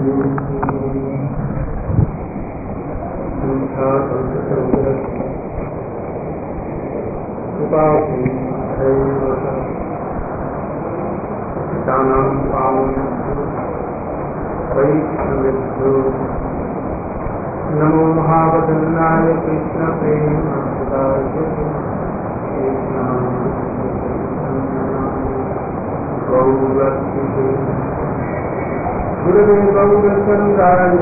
नमो महावदन्नाय कृष्ण प्रेम गुरुदेव गौरचंद्राय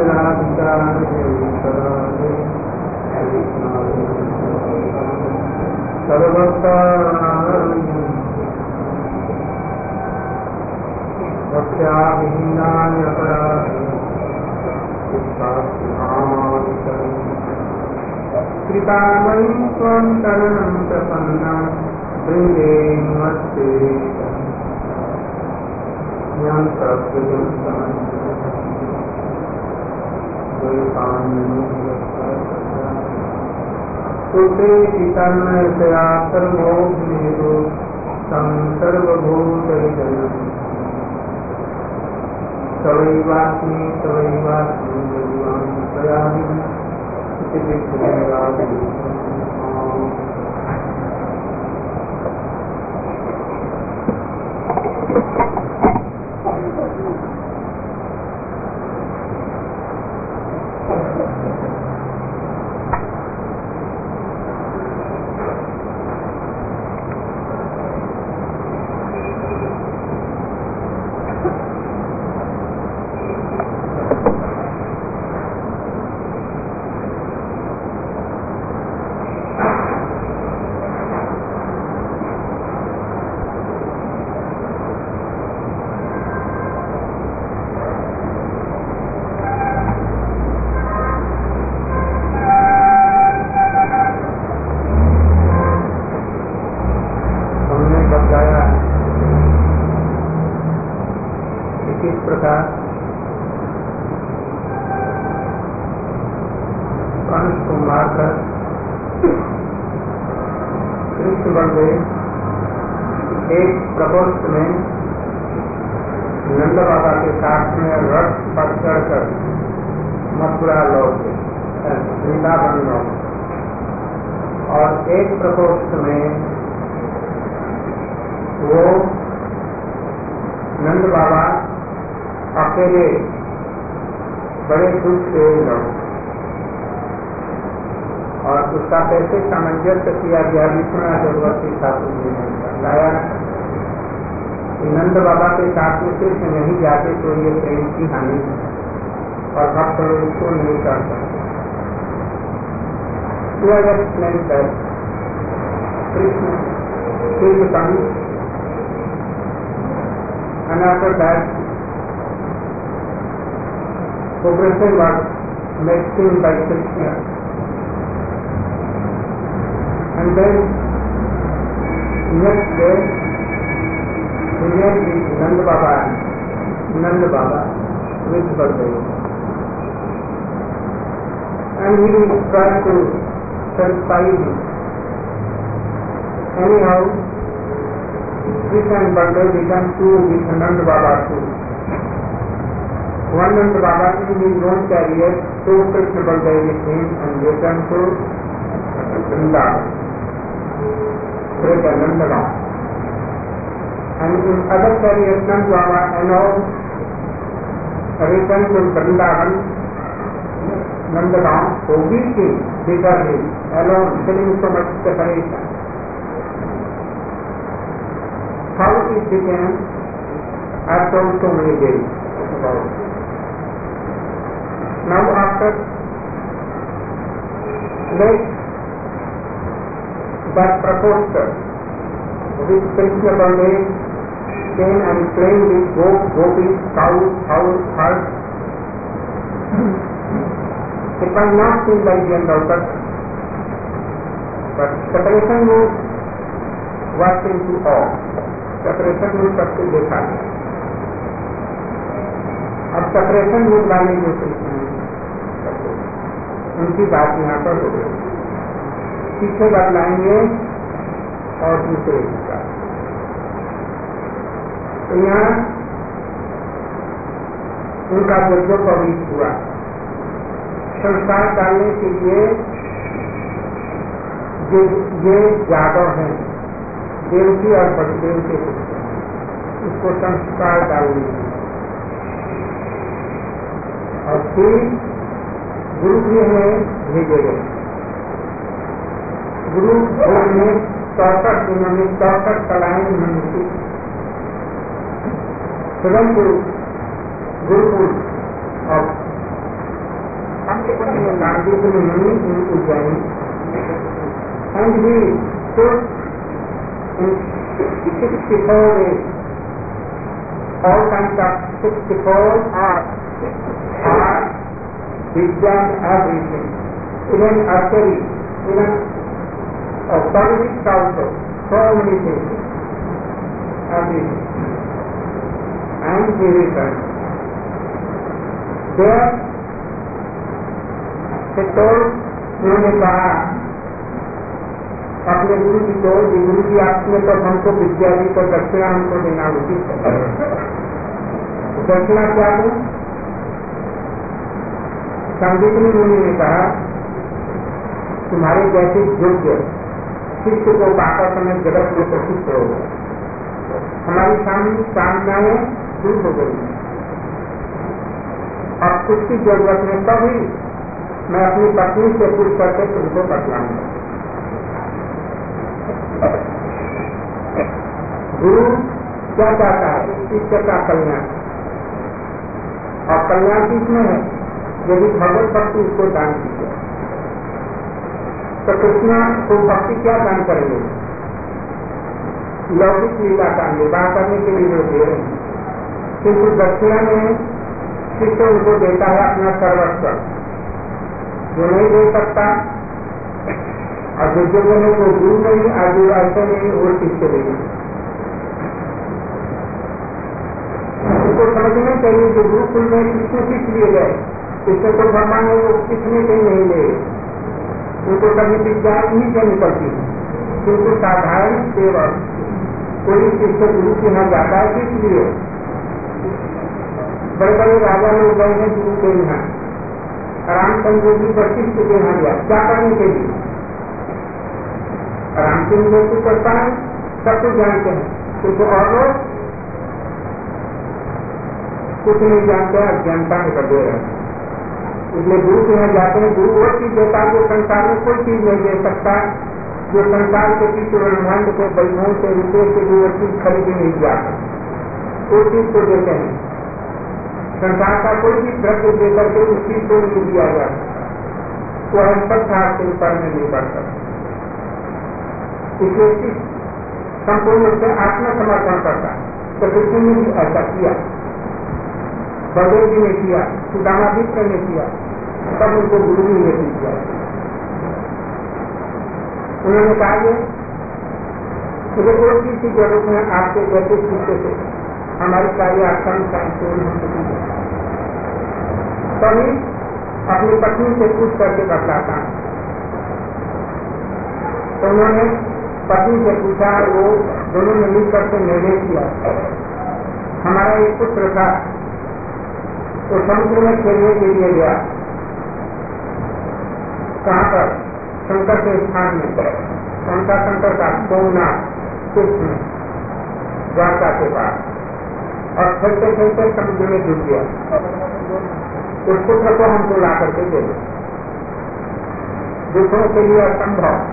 भक्त्याविहीनाय कृपामयि त्वं शरणं प्रपन्नं वृन्दे नमस्ते यं सुते तन्मयतया सर्वोऽग्निषु तं सर्वभूतहितं तवैवास्मि तवैवास्मि एक प्रकोष्ठ में नंद बाबा के साथ में रथ पर चढ़कर मथुरा लौटे, वृंदावन लौटे, और एक प्रकोष्ठ में वो नंद बाबा अकेले बड़े दुख से लौटे। और उसका कैसे सामंजस्य किया गया विश्वनाथ चक्रवर्ती ठाकुर जी ने बताया कि नंद बाबा के साथ में सिर्फ नहीं जाते तो ये प्रेम की हानि और भक्त लोग इसको नहीं कर सकते। Krishna Shiv Sangh another that progressive work maxing by Krishna. And then next day he met with Nanda Baba with Baldev, and he tried to satisfy him. Anyhow, Krishna and Baldev became two with Nanda Baba too. One Nanda Baba in his own chariot took Krishna Baldev with him and they came to Vrindavan. And in other chariots, Nanda Baba and all returned to Vrindavan, Nandagaon, so weeping because he alone, feeling so much separation. How it became, I have told so many days about it. Now after that prakoshta with Krishna Baldev came and played with gopis, cows, herds. It was not seen by general person, but separation mood was seen to all. Separation mood सबसे देखा गया। अब separation mood वाले जो कृष्ण उनकी बात यहाँ पर हो गई। पीछे बदलाएंगे और दूसरे का तो यहाँ उनका जो पवित्र हुआ। संस्कार डालने के लिए ये यादव हैं, देवकी और बसदेव के पुत्र, उसको संस्कार डालने और फिर गुरुगृह में भेजे गए। गुरु में 64 दिनों में 64 कलाएं उन्होंने सीखी। गुरुकुल और and we took in 64 days all kinds of 64 art, Vidya and everything, even archery, even politics also, so many things, everything. And we returned. There, they told, उन्होंने कहा अपने गुरु जी को, गुरु जी आपने तो हमको विद्या जी को दक्षिणा हमको देना उचित है। दक्षिणा क्या दूं? संगीतनी मुनि ने कहा तुम्हारे जैसे योग्य शिष्य को पाकर समय जगत में प्रसिद्ध हो गया, हमारी कामनाएं दूर हो गई, अब कुछ की जरूरत है तभी मैं अपनी पत्नी से पूछ करके तुमको बतलाऊंगा। गुरु क्या चाहता है? शिष्य का कल्याण, और कल्याण किसमें है? यदि भगवत भक्ति उसको दान की जाए तो कृष्णा को भक्ति क्या दान करेंगे? लौकिक लीला का निर्वाह करने के लिए दे रहे हैं, किंतु दक्षिणा में शिष्य उनको देता है अपना सर्वस्व, जो नहीं दे सकता और जो जगह है वो गुरु नहीं, आज ऐसे नहीं वो शिष्य देंगे। उसको समझना चाहिए जो गुरुकुल में किसको किस लिए गए, इससे तो भगवान है वो किसने कहीं नहीं ले, उनको कभी विद्या नहीं देनी पड़ती, किंतु साधारण सेवक कोई शिष्य गुरु के यहाँ जाता है किस लिए? बड़े बड़े राजा लोग गए हैं गुरु के यहाँ, रामचंद्र जी वशिष्ठ के यहाँ गया, क्या करने के लिए? रामचंद्र जी करता है सब कुछ जानते हैं, किंतु और लोग कुछ नहीं जानते, अज्ञानता में कर दे रहे हैं। इसलिए गुरु के यहाँ जाते हैं, गुरु वो चीज देता है जो संसार में कोई चीज नहीं दे सकता, जो संसार के पीछे ब्रह्मांड के वैभव से रुपये से भी वो चीज खरीदी नहीं जाता, वो चीज को देते हैं। संसार का कोई भी द्रव्य देकर के उस चीज को नहीं दिया जाता, वो हस्तक से ऊपर में नहीं पड़ता। इसलिए संपूर्ण रूप से आत्मसमर्पण करता है। तो कृष्ण ने भी ऐसा किया, बलदेव जी ने किया, सुदामादित्य ने किया, तब उनको गुरु जी ने किया। उन्होंने कहा मुझे कोई चीज की जरूरत है, आपके जैसे शिष्य से हमारी सारी आकांक्षा पूर्ण हो चुकी है, तभी अपनी पत्नी से पूछ करके बतलाता हूं। तो उन्होंने पत्नी से पूछा, वो दोनों ने मिल करके निर्णय किया। हमारा एक पुत्र था, तो समुद्र में खेलने के लिए गया, कहाँ पर? शंकर के स्थान में, उनका शंकर का सोमनाथ तीर्थ में, द्वारका के पास, और खेलते खेलते समुद्र में डूब गया। उस पुत्र को हमको ला करके दे दो, दूसरों के लिए असंभव।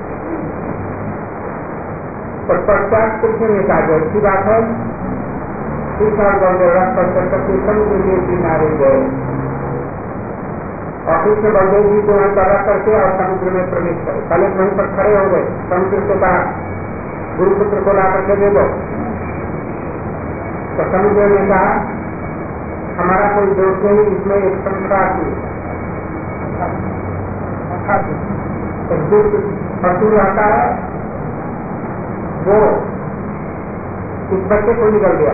और पश्चात कृष्ण ने कहा अच्छी बात है, कृष्ण और बलदेव करके समुद्र के किनारे गए, और कृष्ण बलदेव जी को वहां पर करके और समुद्र में प्रवेश करे। पहले वहीं पर खड़े हो गए, समुद्र के पास गुरुपुत्र को ला करके दे दो। तो समुद्र ने कहा हमारा कोई दोष नहीं, इसमें एक संख्या थी, पशु रहता है वो इस बच्चे को निकल गया।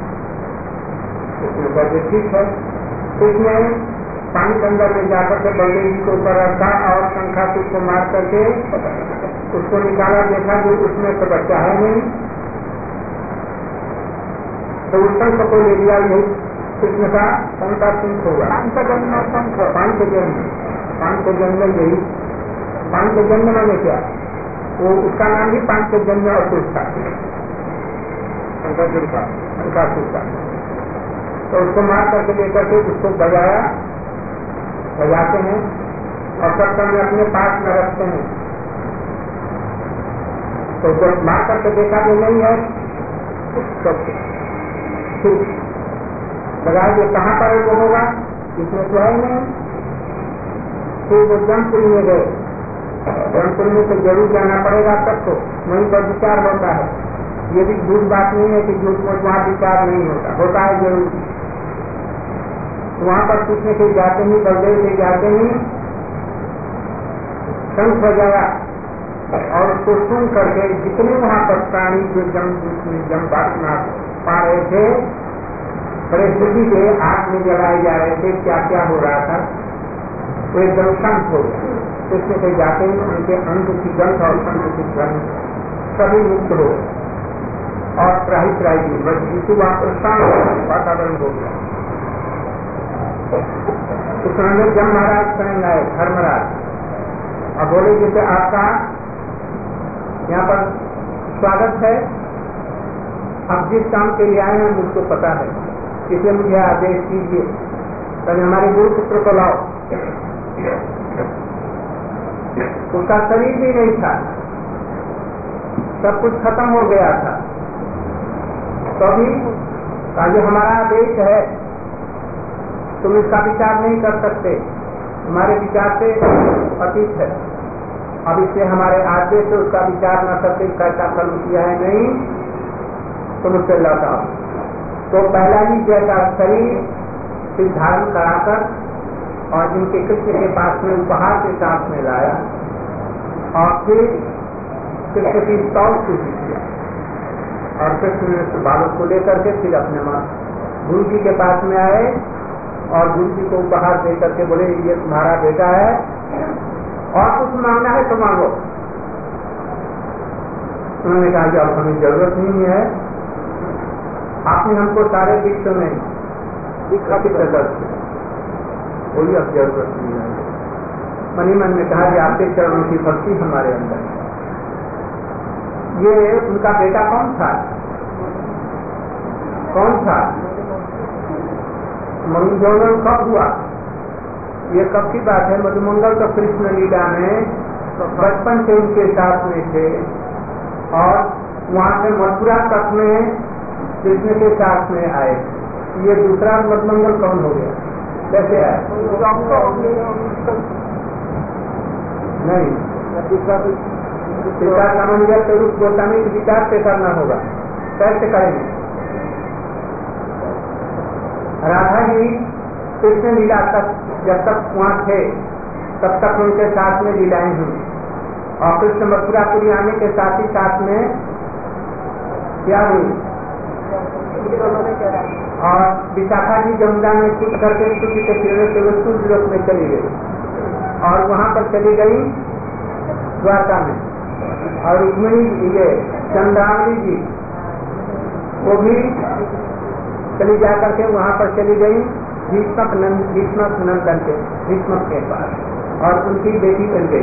उसने कहा ठीक है, इसने पानी के अंदर में जाकर के बलदेव जी को ऊपर रखा और शंखा को मार करके उसको निकाला, देखा कि उसमें तो बच्चा है नहीं, तो उस शंख को ले लिया, यही कृष्ण का कौन सा सिंह होगा? पांचजन्य यही पांचजन्य माने क्या? वो उसका नाम भी पांचजन्य असुर था, अंकासुर का। तो उसको मार करके लेकर के उसको बजाते हैं और सब समय अपने पास में रखते हैं। तो जब मार करके देखा जो नहीं है तो लगाए जो कहाँ पर वो होगा, इसमें तो है नहीं। फिर वो जन्मपुरी में गए, जन्मपुरी में तो जरूर जाना पड़ेगा सबको, वहीं पर विचार होता है। ये भी झूठ बात नहीं है कि झूठ में वहाँ विचार नहीं होता है जरूर। वहाँ पर पूछने के जाते ही, बलदेव के जाते ही शंख बजाया और उसको सुन करके जितने वहाँ पर प्राणी जो जम पा रहे थे, बड़े खुशी से आग में जलाए जा रहे थे, क्या क्या हो रहा था, वो एकदम शांत हो गया। उसमें से जाते ही उनके अंग की गंध और अंग की गंध सभी मुक्त हो और त्राही बस जिसु वहाँ पर शांत वातावरण हो गया। उस समय जब महाराज स्वयं आए, धर्मराज, अब बोले जैसे आपका यहाँ पर स्वागत है, आप जिस काम के लिए आए हैं मुझको पता है, इसलिए मुझे आदेश कीजिए, पहले हमारे गुरु पुत्र को लाओ। उसका शरीर भी नहीं था, सब कुछ खत्म हो गया था। तो अभी का जो हमारा आदेश है तुम इसका विचार नहीं कर सकते, हमारे विचार से अतीत है। अब इससे हमारे आदेश से उसका विचार न करके कैसा कर्म किया है नहीं, तुम उससे लौटाओ। तो पहला ही जैसा शरीर फिर धारण कराकर और इनके कृष्ण के पास में उपहार के साथ में लाया और फिर कृष्ण की तौल स्तुति किया और कृष्ण ने बालक को लेकर के फिर अपने मां गुरु जी के पास में आए और गुरु जी को उपहार दे करके बोले ये तुम्हारा बेटा है और कुछ मांगना है तो मांगो। उन्होंने कहा कि अब हमें जरूरत नहीं है, आपने हमको सारे विश्व में दिखाती प्रदर्श बोली, अब जरूरत नहीं है। मन ही मन में कहा कि आपके चरणों की भक्ति हमारे अंदर। ये उनका बेटा कौन था? मधुमंगल कब हुआ? ये कब की बात है? मधुमंगल तो कृष्ण लीला में बचपन से उनके साथ में थे और वहाँ से मथुरा तक में कृष्ण के साथ में आए। ये दूसरा मधुमंगल कौन हो गया? कैसे आए? नहीं, पिता सामंजस्य के रूप गोस्वामी के विचार से करना होगा। कैसे करेंगे? राधा जी कृष्ण लीला तक जब तक वहाँ थे तब तक उनके साथ में लीलाएं हुई और कृष्ण मथुरापुरी आने के साथ ही साथ में क्या हुई? और विशाखा जी जमुना में कूद करके सूर्य के किरणों से वो सूर्य लोक में चली गई और वहाँ पर चली गई द्वारका में। और रुक्मिणी ये चंद्रावली जी वो भी चली जा करके वहाँ पर चली गई भीष्मक नंदन के भीष्मक के पास और उनकी बेटी बन गई।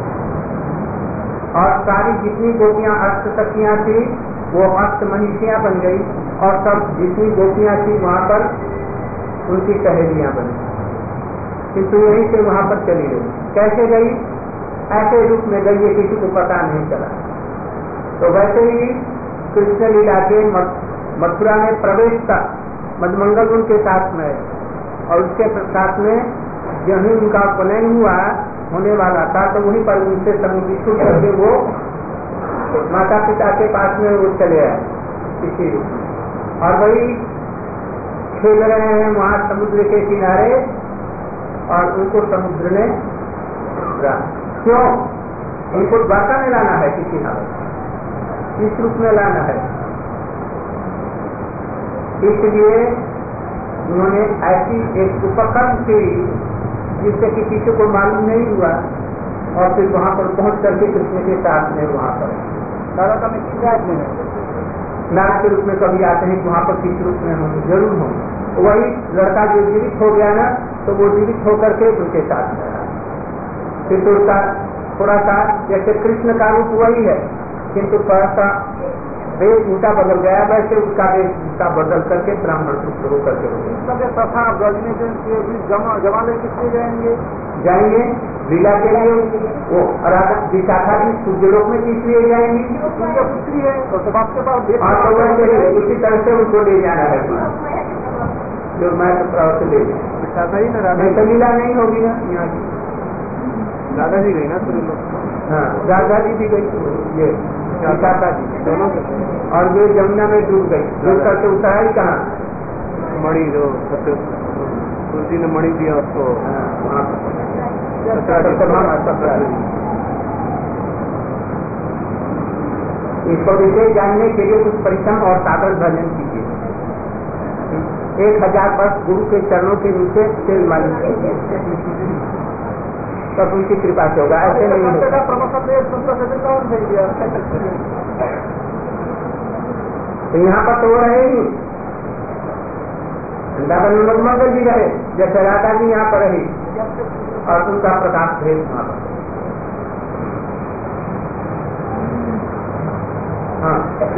और सारी जितनी गोपियां अष्ट सखियां थी वो अष्ट मनीषियां बन गई और सब जितनी गोपियां थी वहाँ पर उनकी सहेलियां बन गई। किंतु यहीं से वहाँ पर चली गई। कैसे गई? ऐसे रूप में गई ये किसी को पता नहीं चला। तो वैसे ही कृष्ण लीला के मथुरा में प्रवेश तक मधुमंगल उनके साथ में और उसके साथ में जहीं उनका उपनयन हुआ होने वाला था तो वहीं पर उनसे संगीत करके वो माता पिता के पास में वो चले आए किसी रूप में और वही खेल रहे हैं वहाँ समुद्र के किनारे और उनको समुद्र ने क्यों? उनको द्वारका में लाना है किसी हालत, किस रूप में लाना है, इसलिए उन्होंने ऐसी एक उपक्रम की जिससे कि किसी को मालूम नहीं हुआ और फिर वहाँ पर पहुँच करके कृष्ण के साथ में वहाँ पर द्वारका में किस रात में नारद के रूप में कभी आते हैं कि वहाँ पर किस रूप में होंगे, जरूर होंगे। वही लड़का जो जीवित हो गया ना, तो वो जीवित होकर के उनके साथ गया। किंतु उसका थोड़ा सा, जैसे कृष्ण का रूप वही है, किंतु थोड़ा सा वेश ऊँचा बदल गया, वैसे उसका वेश ऊँचा बदल करके ब्राह्मण पुत्र होकर के हो गया। तथा गजनी के जमाने किसके जाएंगे लीला के लिए, वो राधा विशाखा भी सूर्यलोक में किस लिए जाएंगी? पुत्री है तो आपके पास उसी तरह से उनको ले जाना है, जो मैं तो ले विशाखा ही ना, राधा तो लीला नहीं होगी ना यहाँ की। राधा जी गई ना सूर्यलोक? हाँ, राधा जी भी गई, ये विशाखा जी दोनों, और ये जमुना में डूब गई, डूब करके उतरा ही कहाँ? मणि जो तुलसी ने मणि दिया उसको, इसको विशेष जानने के लिए कुछ परिश्रम और साधन भजन कीजिए। 1000 वर्ष गुरु के चरणों के नीचे तेल मालिश कीजिए, तब उनकी कृपा से होगा, ऐसे नहीं होगा। तो यहाँ पर तो वो रहे ही मंगल जी रहे, जैसे राधा जी यहाँ पर रही, और उनका प्रताप भेद वहाँ पर। हाँ,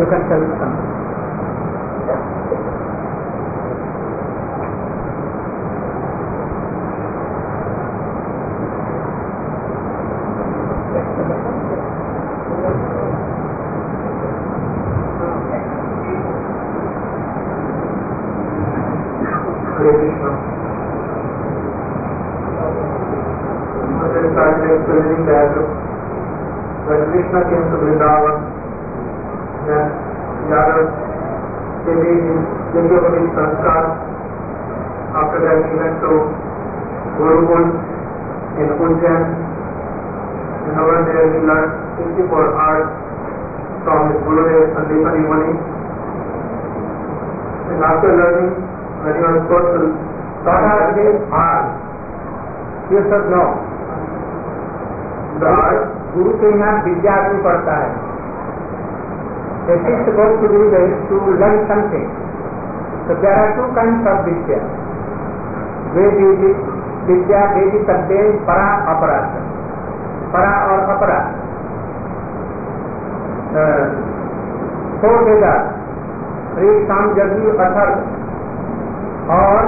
explaining that when Krishna came to Vrindavan, then Yadav, they made him Yajnavali Sanskar. After that he went to Gurukul in Ujjain, and over there he learned 64 arts from his Gurudev Sandipani Muni. And after learning, when he was total, you should know. गुरु के यहाँ विद्या आदमी पढ़ता है। A शिष्य goes to Gurudev to learn something. So there are 2 kinds of vidya. विद्या वेदी शब्दे परा अपरा, परा और अपरा। 4 वेदास, ऋग साम यजुर अथर्व, और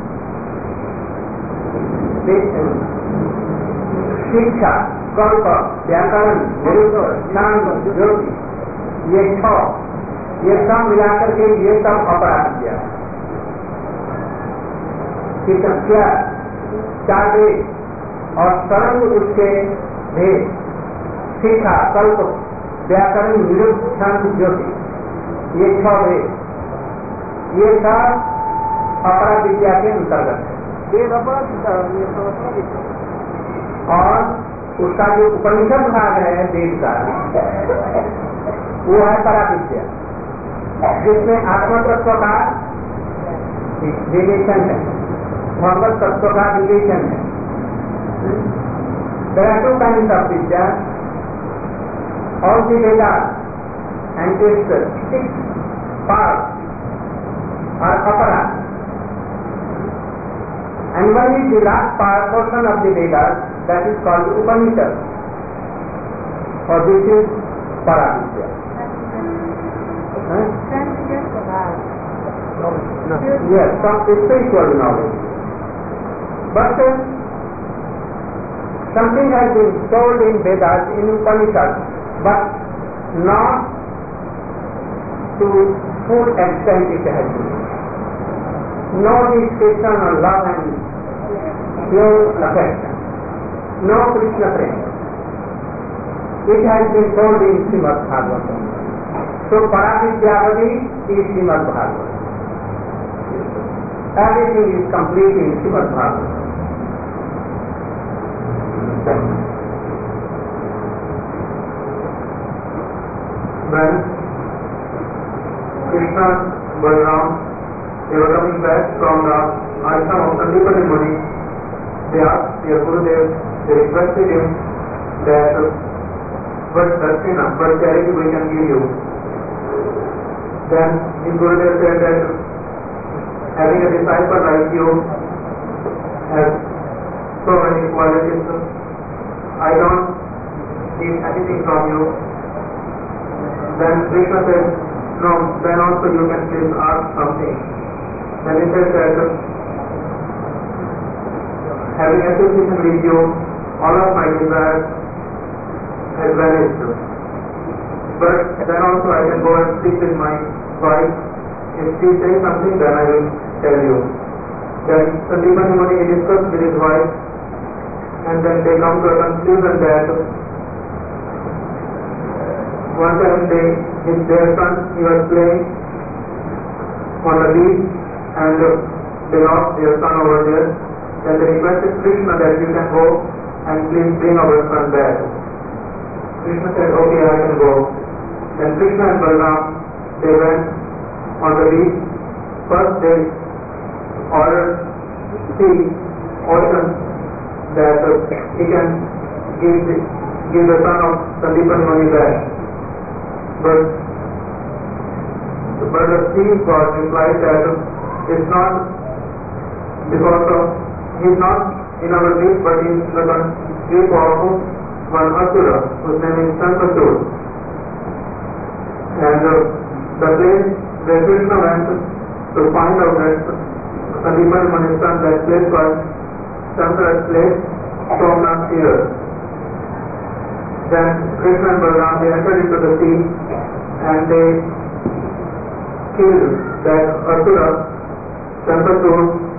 शिक्षा, कल्प, व्याकरण, छंद, ज्योति, ये 6, ये सब मिलाकर के ये सब अपराध किया। क्या 4 वेद और सरल उसके भेद, शिक्षा, कल्प, व्याकरण, निरुक्त, छंद, ज्योति, ये 6 वेद, ये सब अपराध विद्या के अंतर्गत है। और उसका जो उपनिषद भाग है वेद का, वो है पराविद्या, जिसमें आत्म तत्व का रिलेशन है, भगवत तत्व का रिलेशन है। There are 2 kinds of vidya, all the Vedas and its 6 parts are apara, and one is the last portion of the Vedas, that is called Upanishad, or this is Paravidya. Yes, some spiritual knowledge. But something has been told in Vedas, in Upanishad, but not to full extent it has been. No discussion on love and pure affection. No Krishna prema. It has been told in Srimad Bhagavatam. So Paravidyavadi is Srimad Bhagavatam. Everything is complete in Srimad Bhagavatam. When Krishna, Balaram, they were coming back from the ashram of Sandipani Muni, they asked their Gurudev, they requested him that what dasina, what charity we can give you. Then his Gurudev said that having a disciple like you has so many qualities. I don't need anything from you. Then Krishna said, no, then also you can please ask something. Then he said that having association with you, all of my desires has vanished. But then also I can go and speak with my wife. If she says something, then I will tell you. Then Sandeepani Muni discussed with his wife, and then they come to a conclusion that one time their son, he was playing on the beach, and they lost their son over there. Then they requested Krishna that you can go and please bring our son back. Krishna said, okay, I can go. Then Krishna and Balaram, they went on the beach. First they ordered ocean that he can give the son of Sandeepani Muni back. But the sea god replied that it's not because of, he's not in our midst, but he's in the shape of one Asura, whose name is Sankasur. And the place where Krishna went to find out that Sandeepani Muni's son, that place was Shankara's place, Somnath here. Then Krishna and Balaram, they entered into the sea and they killed that Asura, Shankasur.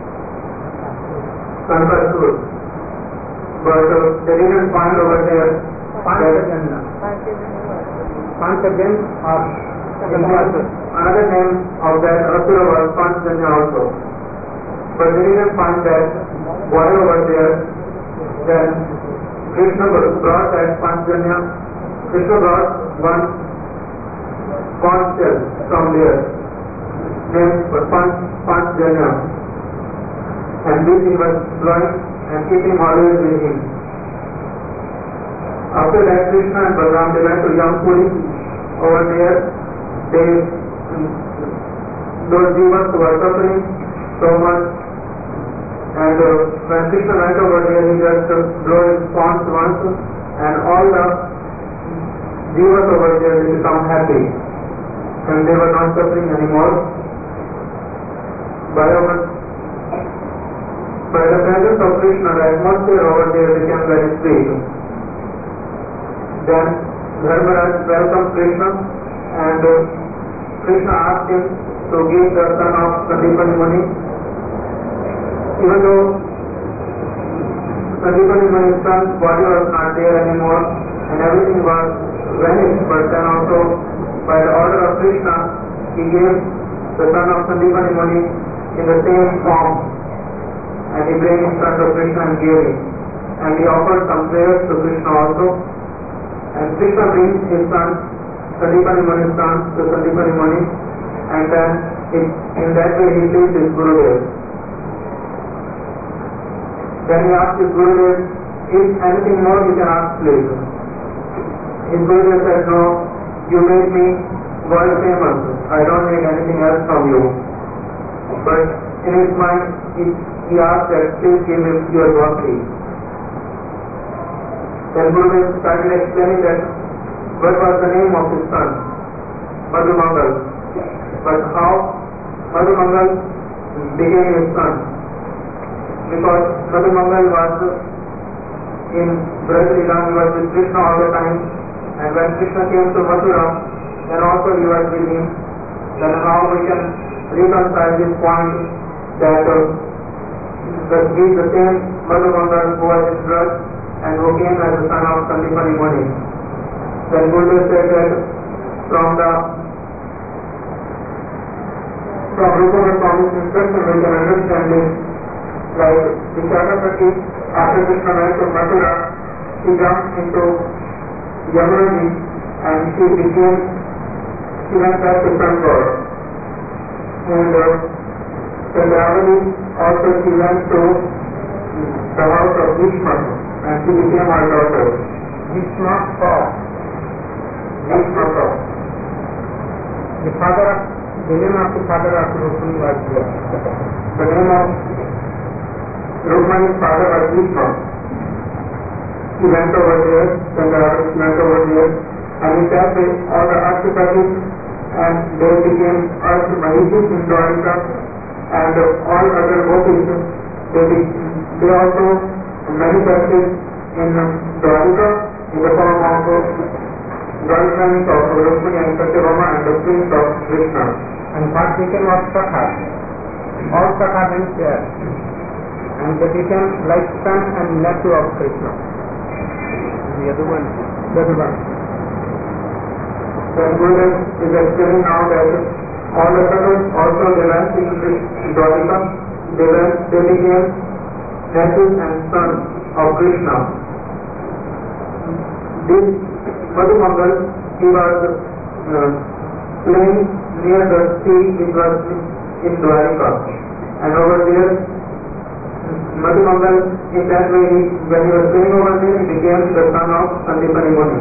But they didn't find over there Panchajanya. Panchajanya or another name of that Asura was Panchajanya also. But they didn't find that boy over there. Then Krishna brought that Panchajanya. Krishna brought one conch shell from there, named Panchajanya. And this he was blowing and keeping always with him. After that, Krishna and Balaram, they went to Yampuri. Over there, those jivas were suffering so much. And when Krishna went over there, he just blew his conch once, and all the jivas over there, they become happy. And they were not suffering anymore. By the presence of Krishna, the atmosphere over there became very sweet. Then Dharmaraj welcomed Krishna, and Krishna asked him to give the son of Sandeepani Muni. Even though Sandeepani Muni's son's body was not there anymore and everything was vanished, but then also by the order of Krishna, he gave the son of Sandeepani Muni in the same form. And he brought in front of Krishna and gave him. And he offered some prayers to Krishna also. And Krishna brings his son, Sandeepani Muni's son, to Sandeepani Muni. And then in that way he sees his Gurudev. Then he asked his Gurudev, if anything more you can ask please. His Gurudev said, no, you made me world famous. I don't need anything else from you. But in his mind, he asked that please give him your bhakti. Then Gurudev started explaining that what was the name of his son, Madhumangal. But how Madhumangal became his son? Because Madhumangal was in Brajlila, he was with Krishna all the time, and when Krishna came to Mathura, then also he was with him. Then how we can reconcile this point that he is the same Madhumangal who was in Braj and who came as the son of Sandeepani Muni. Then Gurudev said that from Rupa Goswami's instruction we can understand this. Like Visakhapati, after Krishna went to Mathura, she jumped into Yamuna and she went back to Sankar. And Chandravali also she went to the house of Bhishma and she became her daughter. Bhishma, the father of The name of the father of Rukmani was there. The name of Rukmani's father was Krishna. He went over there, Chandravarti went over there, and in that way all the Ashtapatis and they became Earth Mahishis in Dwarika, and all other gopis, they also manifested in Dwarika in the form of girlfriends of Rukmani and Satyabhama and the prince of Krishna. And what became of Sakha? All Sakha went there, and they became like son and nephew of Krishna. The other one. Then Guru is explaining now that all the others also they went in Dwarika, they became nephews and sons of Krishna. This Madhumangal, he was playing near the sea which was in Dwarika, and over there Madhumangal, in that way when he was playing over there, he became the son of Sandipani Muni.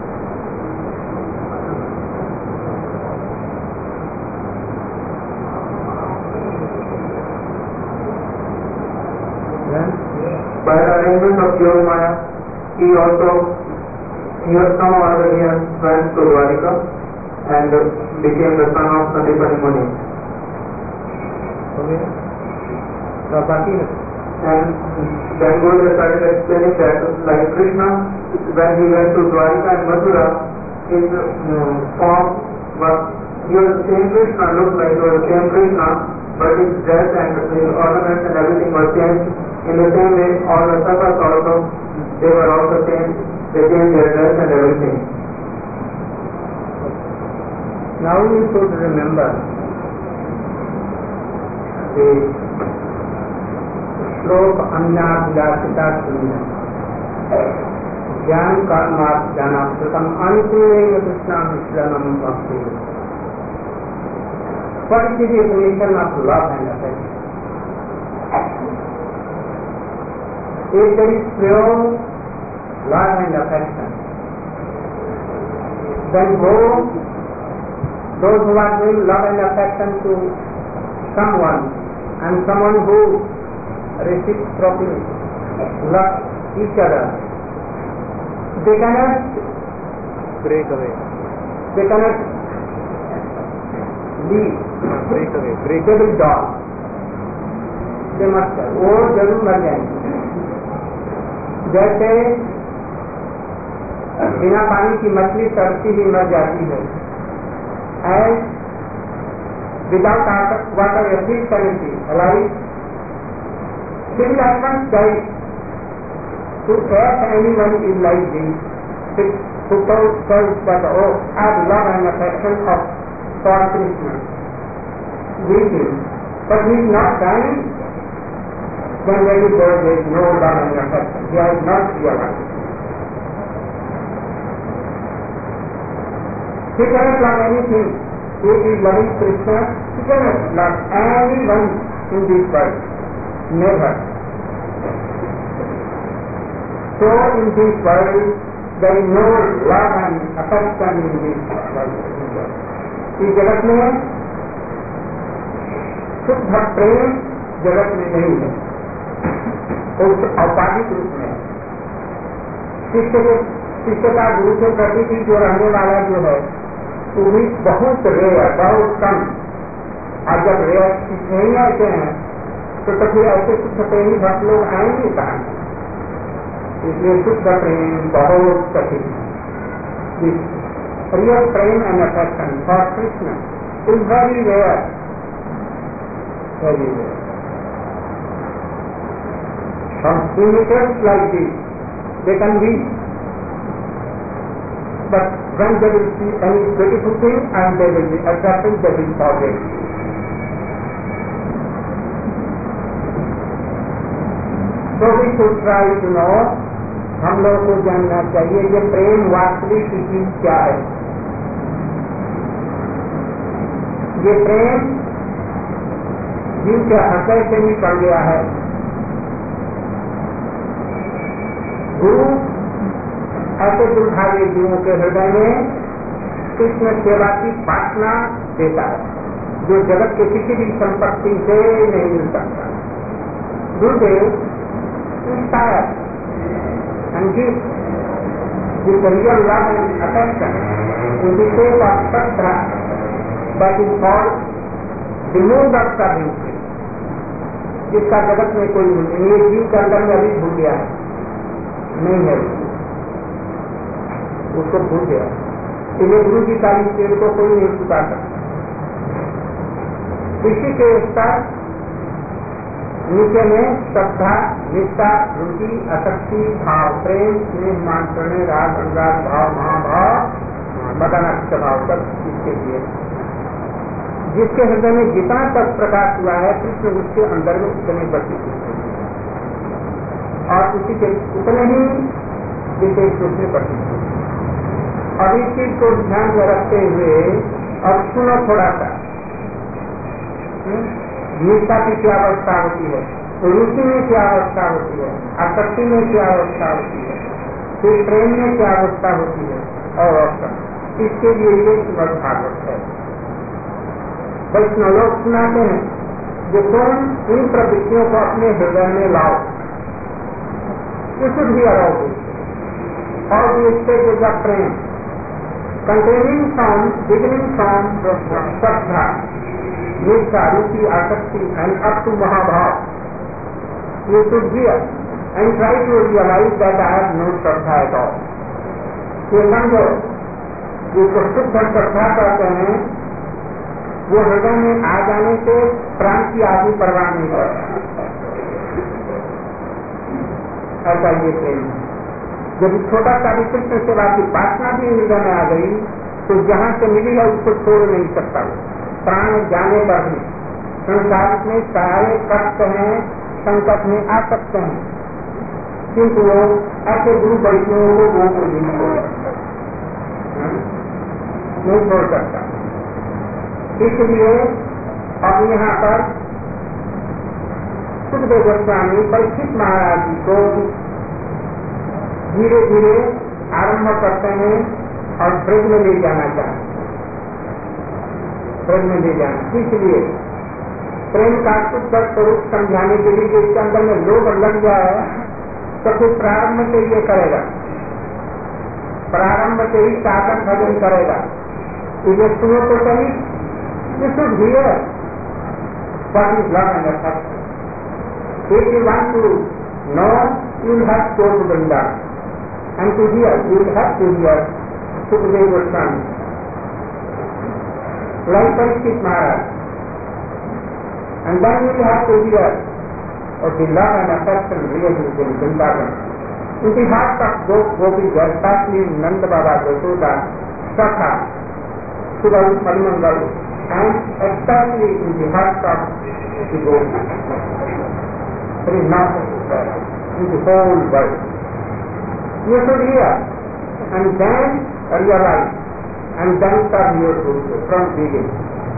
By the arrangement of Yoga Maya, he has come over here, went to Dwarika and became the son of Sandipani Muni. Okay. And then Guru started explaining that like Krishna, when he went to Dwarika and Mathura, his form was, he was the same Krishna, looked like he was the same Krishna, but his dress and his ornaments and everything was changed. In the same way, all the Sakhas also, they were also changed. They changed their dress and everything. Now you should remember the श्लोक अन्याभिलाषिता शून्य ज्ञान कर्मात् ज्ञानामृतम अनुकूलेन कृष्णा मिश्रणम भक्ति. What is the definition of love and affection? If there is pure love and affection, then those who are doing love and affection to someone and someone who reciprocally love each other, they cannot break away. They cannot leave. Break away. They will die. They must die. वो जरूर मर जाएंगे. जैसे बिना पानी की मछली तड़पती ही मर जाती है, and without water a fish can be alive. Still I must die. To earth anyone is like this, who tells that, oh, I have love and affection for Krishna. With him. But he is not dying, then really there is no love and affection. He has not realized. He cannot love anything. If he is loving Krishna, he cannot love anyone in this world. Never. So in this world, there is no love and affection in this world. इस जगत में शुद्ध प्रेम जगत में नहीं है, उस औपाधिक रूप में शिष्य का गुरु के प्रति भी जो रहने वाला जो है वो भी बहुत रेयर, बहुत कम. और जब रेयर नहीं आते हैं तो फिर ऐसे शुद्ध प्रेमी भक्त लोग आएंगे कहाँ? इसलिए शुद्ध प्रेम बहुत कठिन. Real prem and affection for Krishna is very rare. Very rare. Some imitators like this, they can be. But when they will see any beautiful thing and they will be attracted, they will forget. So we should try to know, हम लोगों को जानना चाहिए ये प्रेम वास्तविक चीज क्या है. ये प्रेम जीव के हृदय से निकल गया है. गुरु ऐसे दुर्भाग्य जीवों के हृदय में कृष्ण सेवा की वासना देता है. जो जगत के किसी भी संपत्ति से नहीं मिल सकता। गुरुदेव inspire and give with the real love and affection in the shape of Shraddha, that is called the mode of serving Him, जिसका जगत में कोई नहीं। ये जीव के अंदर में अभी भूल गया है, नहीं है उसको भूल गया। इसलिए गुरु जी का इस पेड़ को कोई नहीं चुका सकता। इसी के स्तर नीचे में श्रद्धा, निष्ठा, रुचि, आसक्ति, भाव, प्रेम, स्नेह, मान, प्रणय, राग, अनुराग, भाव, महाभाव, मदनाक्ष भाव तक इसके लिए, जिसके हृदय में जितना तक प्रकाश हुआ है कृष्ण उसके अंदर में उतने बची और उसी के उतने ही विशेष रूप में बची। और इस चीज को ध्यान में रखते हुए अब सुनो थोड़ा सा, निष्ठा की क्या अवस्था होती है, रुचि में क्या अवस्था होती है, आसक्ति में क्या अवस्था होती है, फिर प्रेम में क्या अवस्था होती है और अवस्था। इसके लिए ये श्रीमद् भागवत है। वैष्णव लोग सुनाते हैं जो तुम इन प्रवृत्तियों को अपने हृदय में लाओ, शुद्ध भी अलाओ और भी stages of prem containing from beginning from Shraddha, निष्ठा, रुचि, आसक्ति and up to महाभाव. You should hear and try to realize that I have no Shraddha at all. ये समझो जिसको शुद्ध श्रद्धा कहते हैं वो हृदय में आ जाने से प्राण की आदि परवाह नहीं करता। ऐसा ये प्रेम है। जब छोटा सा भी कृष्ण सेवा की वासना भी हृदय में आ गई तो जहाँ से मिली है उसको छोड़ नहीं सकता। प्राण जाने पर भी संसार में सारे कष्ट हैं, संकट में आ सकते हैं, किंतु वो ऐसे गुरु वैष्णवों को वो कोई नहीं छोड़ सकता। इसलिए अब यहाँ पर सुखदेव गोस्वामी परीक्षित महाराज जी को धीरे धीरे आरंभ करते हैं और ब्रज में ले जाना चाहते, ब्रज में ले जाना। इसलिए प्रेम का शुद्ध स्वरूप समझाने के लिए इसके अंदर में लोभ लग जाए तो फिर प्रारंभ से ये करेगा, प्रारंभ से ही साधन भजन करेगा। ये सुनो तो सही, ये शुद्ध ही है। What is love and affection? If you want to know, you will have to go to Vrindavan. And to hear, you will have to hear Sukadeva Goswami, like Parikshit Maharaj. And then you will have to hear of the love and affection really in Vrindavan. In the heart of those gopis, especially Nanda Baba, Yashoda, Sakha, Sudharu, Parimangal, and especially in the heart of the gopis. There is not in the whole world. You should hear and then realize and then serve your Guru from beginning.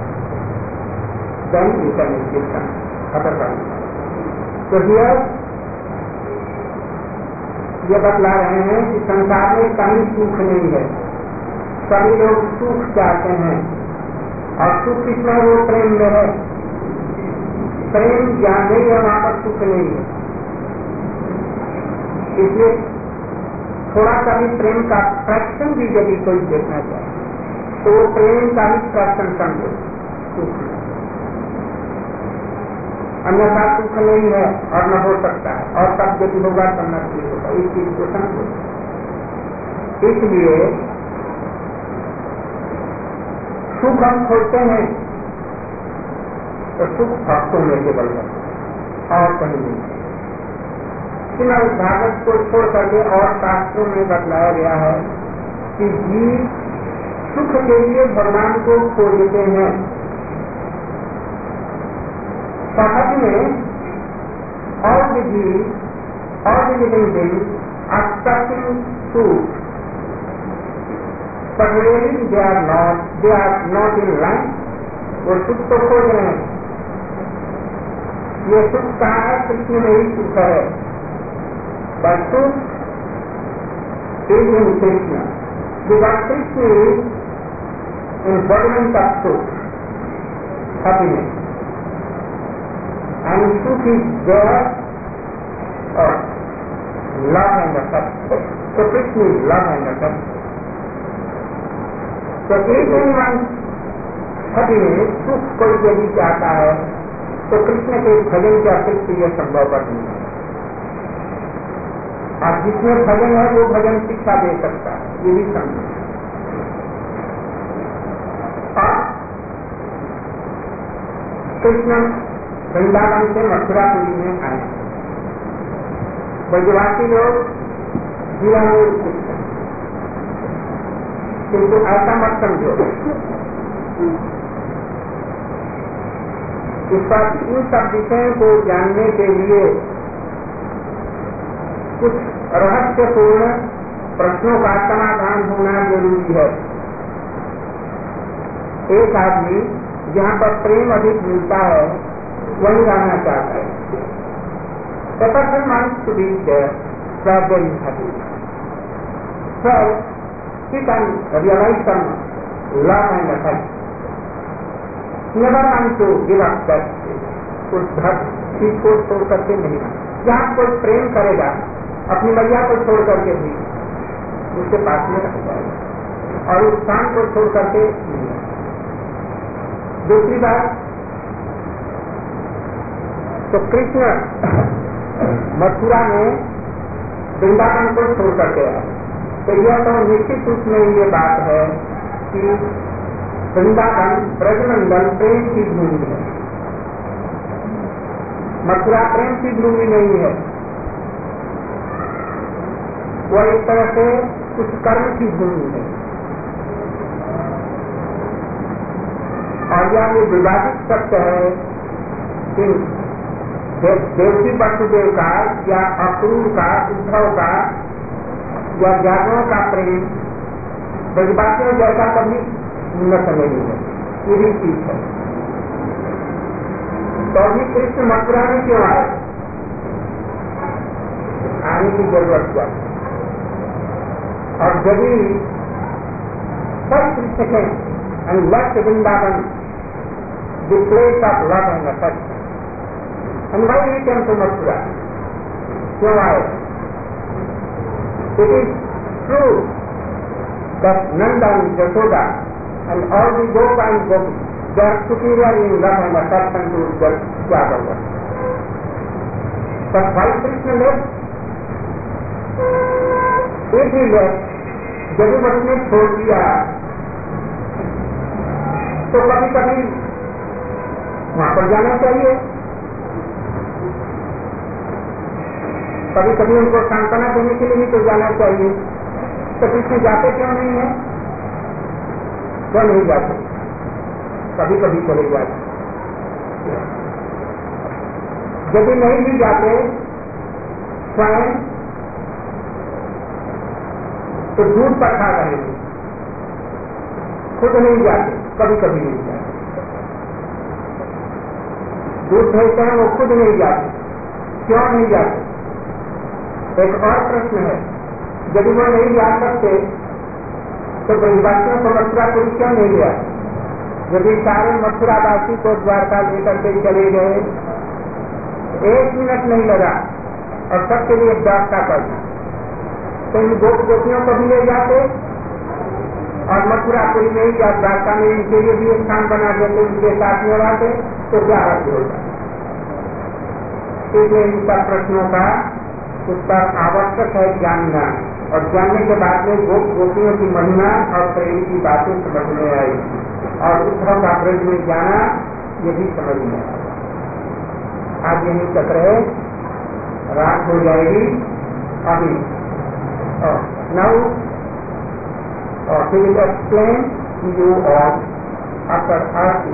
Then you can give some other time. So here ये बतला रहे हैं कि संसार में कहीं सुख नहीं है, सभी लोग सुख चाहते हैं और सुख किसमें? वो प्रेम में है। प्रेम जहाँ नहीं है वहाँ पर सुख नहीं है। इसलिए थोड़ा सा भी प्रेम का फ्रैक्शन भी यदि कोई देखना चाहे तो वो प्रेम का भी फ्रैक्शन समझो, सुख अन्यथा सुख नहीं है और न हो सकता है, और तब यदि होगा तब न ठीक होगा। इस चीज को समझो। इसलिए सुख हम खोजते हैं तो सुख भक्तों में केवल है और कहीं नहीं। श्रीमद् भागवत को छोड़ करके और शास्त्रों में बतलाया गया है कि जीव सुख के लिए भगवान को खोजते हैं। सहज में all the beings, all the living beings are searching truth, but really they are not in line. वो सुख तो खोज रहे हैं। ये सुख कहाँ है? कृष्ण में ही सुख है। But truth is in Krishna. Because Krishna is embodiment of truth. happiness. And Sukh is there of love and affection. So Krishna is love and affection. So if anyone happiness, सुख कोई यदि चाहता है तो कृष्ण के भजन के अतिरिक्त यह संभव नहीं है। और जिसमें भजन है वो भजन शिक्षा दे सकता है, ये भी समझ। और कृष्ण वृंदावन से मथुरापुरी में आए। ब्रजवासी लोग जीवन में, किंतु ऐसा मत समझो इस पर इन सब विषयों को जानने के लिए कुछ रहस्यपूर्ण प्रश्नों का समाधान होना जरूरी है। एक आदमी जहाँ पर प्रेम अधिक मिलता है वही रहना चाहता है। The person wants to be there where there is happiness. So he can realize some love and affection. Never want to give up that उस चीज को छोड़ करके नहीं आना। जहाँ कोई प्रेम करेगा अपनी मैया को छोड़ करके भी उसके पास में रह जाएगा और उस स्थान को छोड़ करके नहीं आना। दूसरी बात, तो कृष्ण मथुरा में वृंदावन को छोड़ करके आए, तो यह तो निश्चित रूप में ये बात है कि वृंदावन ब्रजमंडल प्रेम की भूमि है, मथुरा प्रेम की भूमि नहीं है। वह एक तरह से कुछ कर्म की भूमि है। और यह विवादित सत्य है कि देवकी वसुदेव का या अक्रूर का, उद्धव का या जागरों का प्रेम ब्रजवासियों जैसा कभी उन्नत नहीं है, ये भी चीज है। तो अभी कृष्ण मथुरा में क्यों आए? आने की जरूरत क्या? और यदि सब कृष्ण के and left Vrindavan, the place of love and affection. And why he came to Mathura? क्यों आए? It is true that Nanda and Yashoda and all the Gopa and Gopi, they are superior in love and affection to their Yadava. But why Krishna left? If he left, जदुवंश ने छोड़ दिया तो कभी कभी वहां पर जाना चाहिए, कभी कभी उनको सांत्वना देने के लिए भी तो जाना चाहिए। तो कृष्ण जाते क्यों नहीं है? क्यों नहीं जाते? कभी कभी चले जाते। यदि नहीं भी जाते स्वयं तो दूध पर खा रहेंगे, खुद नहीं जाते, कभी कभी नहीं जाते। दूध भेजते हैं वो खुद नहीं जाते, क्यों नहीं जाते? एक और प्रश्न है, यदि वो नहीं जा सकते तो ब्रजवासियों को मथुरापुरी क्यों नहीं गया? यदि सारे मथुरावासी को द्वारका लेकर के चले गए, 1 मिनट नहीं लगा और सबके लिए द्वारका पड़ना, तो इन गोपियों को भी ले जाते और मथुरापुरी में ही या द्वारका में इनके लिए भी एक स्थान बना देते, उनके साथ में रहते, तो क्या अर्थ होगा? इसलिए इन सब प्रश्नों का उत्तर आवश्यक है जानना, और जानने के बाद में गोपियों की महिमा और प्रेम की बातें समझ में आई, और उद्धव का ब्रज में जाना ये भी समझ में आया। आज यही तक रहे, रात हो जाएगी अभी। Now he will explain to you all after asking,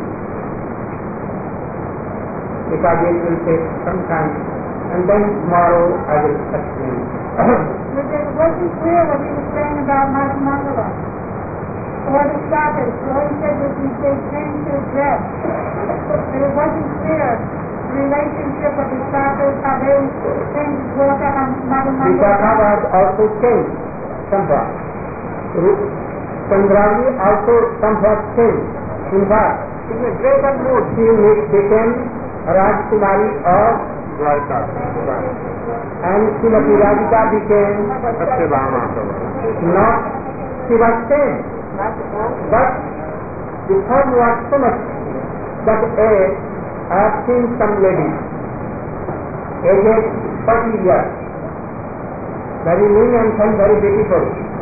because it will take some time, and then tomorrow I will explain. But it wasn't clear what he was saying about Madhumangala. What he started, so he said that he changed his dress. But it wasn't clear the relationship of the disciples, how they changed water on Madhumangala. Vipaka was also changed somewhat. Chandravi also somewhat changed. In fact, in a greater mood. She became Rajkumari of Dwarka. and Srimati Radhika became Satyabhama. not, she was same, but the form was so much that I have seen some ladies, aged 40 years, very lean and very beautiful.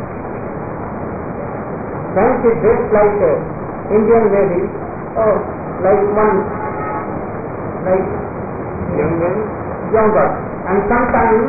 When she dressed like a Indian lady, or like one, like younger, and sometimes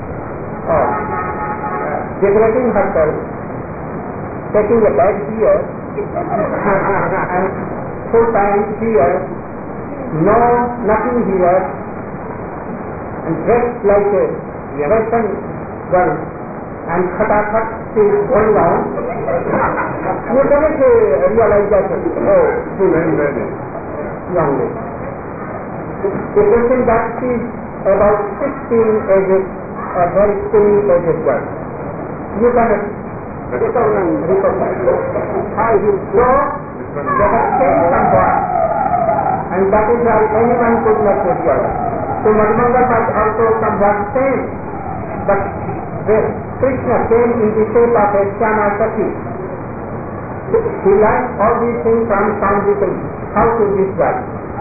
decorating herself, taking a bag here, and full time here, no, nothing here, and dressed like a Western girl, and khatakhat she is going down. You don't realize that, oh, she is young lady. The person that she is about 16 ages, a very skinny aged girl. You can recognize. So, they have changed somewhat, and that is why anyone could not realize. So, Madhumanga was also somewhat same, but Krishna came in the shape of a Shyama Sati. He learned all these things from Sandipin, how to describe.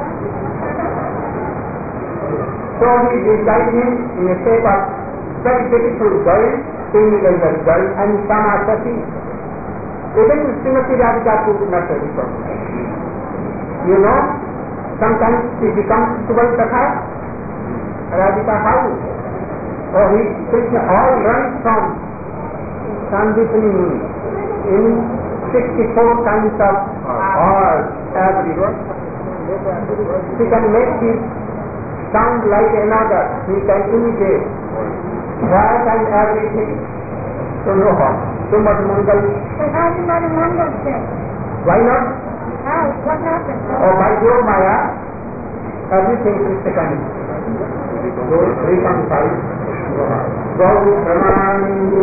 So he described him in a shape of very beautiful girl, teenager girl, and Shyama Sati. Even Srimati Radhika could not recognize. You know, sometimes she becomes Subalsakha. Radhika how? Oh, Krishna all runs from Sandipini Muni in 64 kinds of art everywhere. She can make his sound like another. He can imitate words and everything. So no harm. So much Mangal. But how did Madhumanga say? Why not? How? What happened? Oh, by your Maya, everything Krishna can do. So reconcile. Gauri Pramanandi.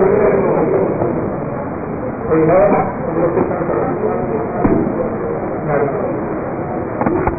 So you have